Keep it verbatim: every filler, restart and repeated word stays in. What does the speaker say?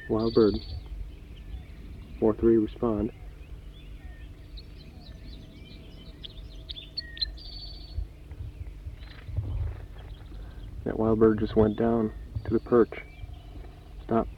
Wild bird. four three respond. That wild bird just went down to the perch. Stop.